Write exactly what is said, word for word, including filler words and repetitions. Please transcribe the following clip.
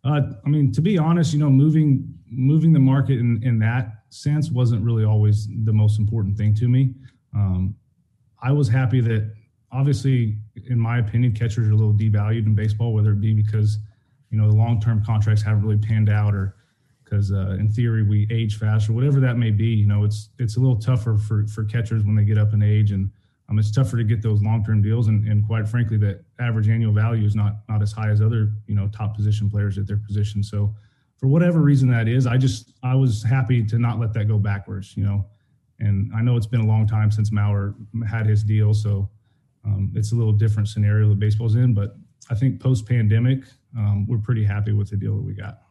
Uh, I mean, to be honest, you know, moving moving the market in, in that sense wasn't really always the most important thing to me. Um, I was happy that, obviously, in my opinion, catchers are a little devalued in baseball, whether it be because, you know, the long term contracts haven't really panned out, or because uh, in theory we age faster, whatever that may be. You know, it's it's a little tougher for for catchers when they get up in age, and um, it's tougher to get those long term deals. And, and quite frankly, that average annual value is not not as high as other, you know, top position players at their position. So for whatever reason that is, I just I was happy to not let that go backwards. You know, and I know it's been a long time since Mauer had his deal, so um, it's a little different scenario that baseball's in. But I think post pandemic, um, we're pretty happy with the deal that we got.